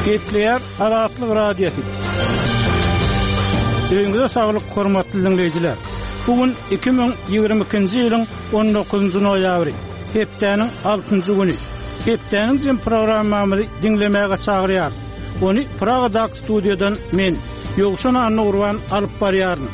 Getleyer Azatlyk radiosu. Öňüňizde saglyk hormatly dinleýijiler. Bugün 2022-nji ýylyň 19-njy noýabry. Hepdeniň 6-njy güni. Hepdeniň jym programmamy dinlemäge çagyrýar. Ony Praga'da studiýadan men Ýogşan Anurwan alyp barýaryn.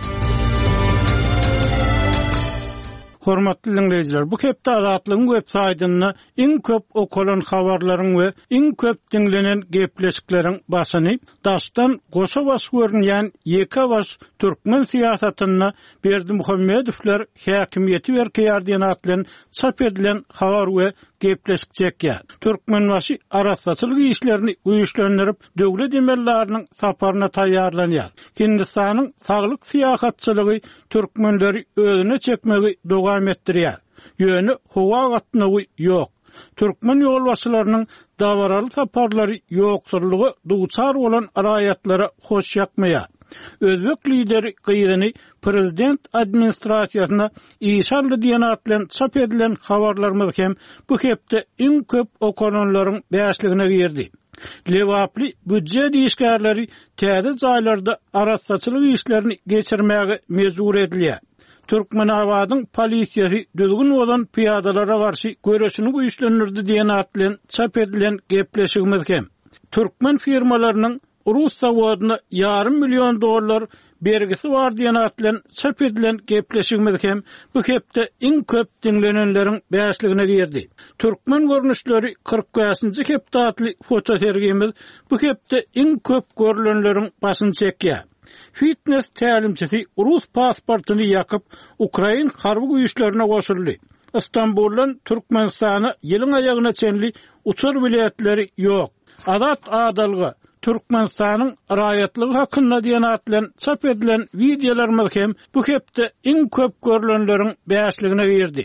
Hormatly dinleýijiler, bu hepde Azatlygyň web-saýtyna iň köp okulan habarlaryň we iň köp dinlenen gepleşikleriň basyny daşdan goşa bas görünýän ýeke baş türkmen siýasatyna Berdi Muhammedowler häkimiýeti berýär diýen atlan çap edilen habar we gepleşik çekýär. Türkmenbaşy arasatçylyk işlerini güýçlendirip döwlet emellarynyň saparyna taýýarlanýar. Hindistanyň saglyk siýasatçylygy türkmenleri özüne çekmegi dowam etdirýär. Ýöne howa gatnagy ýok. Türkmen ýolbaşçylarynyň dawaraly saparlary ýoksurlugy duçar bolan raýatlara hoş ýakmaýar. Özbek lideri gyýyny prezident administrasiýasyna işarly diýen atlan çap edilen habarlarymyz hem bu hepde iň köp okunanlaryň bäşligine girdi. Lewaply büdjet işgärleri täze jaýlarda arasatçylyk işlerini geçirmäge mezur edilýär. Türkmen awadyň polisiýasy düzgün bolan piyadalara garşy göreşini güýçlendirdi diýen atlan çap edilen gepleşigimiz hem Türkmen firmalarynyň Rus zawodyna $500 milyon bergisi bar diýen atlan çap edilen gepleşigimiz hem bu hepde iň köp dinlenenleriň bäşligine girdi. Türkmen görnüşleri 45-nji hepde atly fotosergimiz bu hepde iň köp görülenleriň başyny çekýär. Fitness tälimçisi Rus pasportyny ýakyp Ukraina harby güýçlerine goşuldy. İstanbuldan Türkmenistana ýylyň aýagyna çenli uçur biletleri ýok. Adat adalgy Türkmenistanyň raýatlygy hakynda diýen atlan çap edilen videolarymyz hem bu hepde iň köp görülenleriň bäşligine girdi.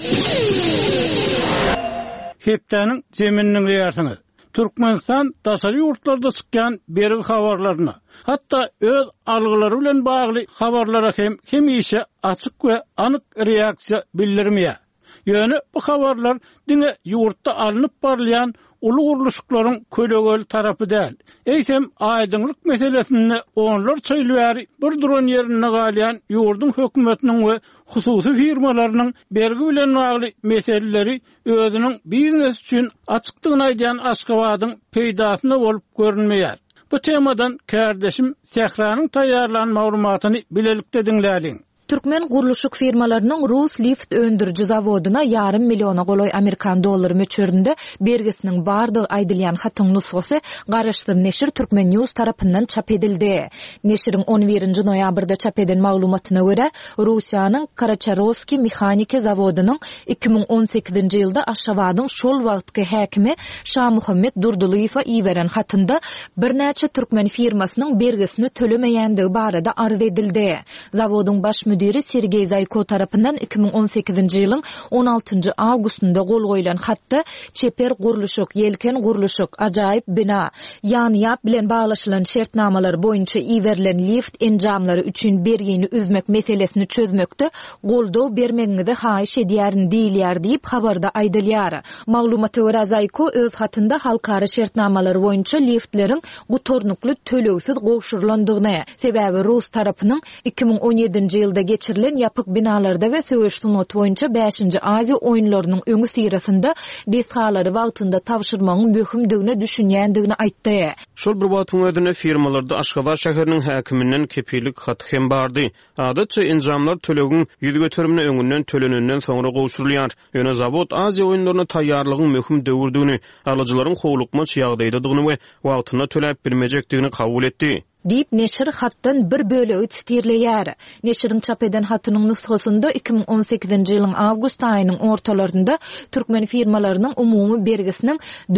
Hepdeniň jemininiň ýersiňiz. Türkmenistan daşary ýurtlarda çykýan bergi habarlaryna, hatda öz algylary bilen bagly habarlara hem hemişe açyk we anyk reaksiýa bildirmeýär. Ýöne bu habarlar diňe ýurtda alınıp barlayan ulu guruluşlaryň kölegöl tarapy däl. Eýsem aýdyňlyk meselesini onlar çaýlary bir duran ýerine galýan ýurdun hökümetiniň we hususy firmalarynyň bergi bilen bagly meseleleri özüniň biznes üçin açykdygyny aýdýan Aşgabatyň peýdasyna bolup görünmeýär. Bu temadan kardeşim Sehranyň taýýarlanan maglumatyny bilelikde dinläliň. Türkmen guruluşuk firmalarynyň Rus lift öndürjü zawodyna $500 milyon goloy Amerikan dollary möçberinde bergisiniň bardygy aýdylýan hatyň nusgasy garaşsyz neşir Türkmen News tarapyndan çap edildi. Neşiriň 11-nji noýabrda çap edilen maglumatyna görä, Russiýanyň Karacharovski mexaniki zawodynyň 2018-nji ýylda Aşgabatyň şol wagtky häkimi Şah Muhammed Durdulyeva iýeren hatynda bir näçe Türkmen firmasynyň bergisini tölemeýändigi barada arz edildi. Zawodyň baş müdiri Sergey Zayko tarapyndan 2018-nji ýylyň 16-njy awgustunda gol goýulan hatda çeper guruluşuk, yelken guruluşuk, ajaýyp bina, ýany-ýap bilen baglaşylan şertnamalar boýunça iýerilen lift enjamlary üçin bergini üzmek meselesini çözmekde goldaw bermegiňizde haýyş edýärin diýilýär diýip habarda aýdylýar. Maglumata görä Zayko öz hatynda halkara şertnamalary boýunça liftleriň gutornukly tölegsiz gowşurulandygyny, sebäbi Rus tarapynyň 2017-nji ýylda geçirilen yapık binalarda ve söwüş sunuty boýunça 5-nji Aziýa oýunlarynyň öňü sirasynda deshalary wagtynda tapşyrmagyň möhümdigine düşünýändigini aýtdy. Şol bir wagtyň özünde firmalarda Aşgabat şäheriniň häkiminden kepillik hat hem bardy. Adatça enjamlar tölegiň ýüz götermine öňünden tölenenden soňra gowşurulýar. Ýöne zawod Aziýa oýunlaryna taýýarlygyň möhüm döwürdigini, alyjylaryň howlukma ýagdaýdadygyny we wagtyna töläp bilmejekdigini kabul etdi. Deyip neşir hattan bir bölegi çitirleýär. Neşiriň çap eden hatynyň nusgasynda 2018-nji ýylyň awgust aýynyň ortalarynda Türkmen firmalarynyň umumy bergisiniň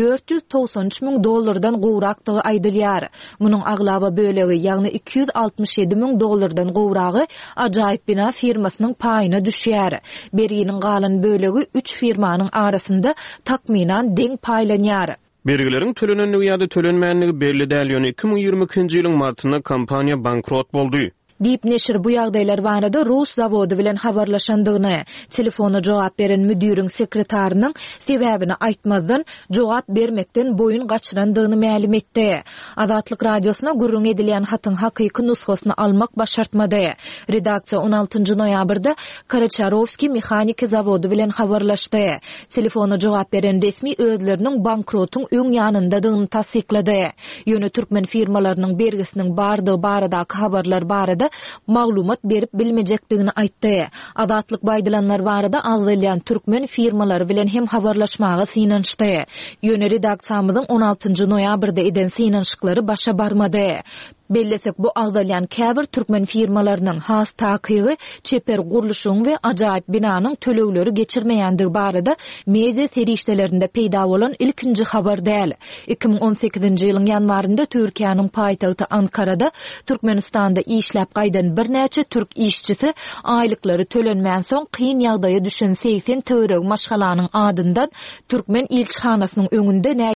$493 milyon gowrakdygy aýdylýar. Munyň aglaba bölegi, ýagny $267 milyon gowragy ajaýyp bina firmasynyň paýyna düşýär. Berginiň galan bölegi 3 firmanyň arasynda takminan deň paýlanýar. Bergileriň tölenenligi ýa-da tölenmeýänligi belli däl ýöne 2022-nji ýylyň martyna kompaniýa bankrot boldy. Deep neşir bu ýagdaýlar barada Rus zawody bilen habarlaşandygyny, telefona jogap beren müdüriň sekretarynyň sebäbini aýtmazdan jogap bermekden boyun gaçyrandygyny ma'lum etdi. Azatlyk radiosuna gurrun edilýän hatyň hakyky nusxasyny almak başartmady. Redaksiýa 16 noýabrda Karacharovski mehaniki zawody bilen habarlaşdy. Telefona jogap beren resmi özleriniň bankrotyň öň ýanyndadygyny tasdiklady. Ýöne türkmen firmalarynyň bergisiniň bardygy baradaky habarlar barada maglumat berip bilmejekdigini aýtdy. Azatlyk baýdylanlar barada agdylýan türkmen firmalary bilen hem habarlaşmagy synanşdy. Ýöne redaksiýamyzyň 16 noýabrda eden synanşyklary başa barmady. Bellesek bu agdalyan käbir türkmen firmalarynyň has takygy çeper guruluşyň we ajaýyp binanyň tölegleri geçirmeýändige barada media serişdelerinde peýda bolan ilkinji habar däl. 2018-nji ýylyň ýanwarynda Türkiýanyň paýtagty Ankarada Türkmenistanda işläp gaýdan bir näçe türk işçisi aýlyklary tölenmän soň kyn ýagdaýa düşen 80 töwereg maşgalanyň adyndan türkmen ilçihanasynyň öňünde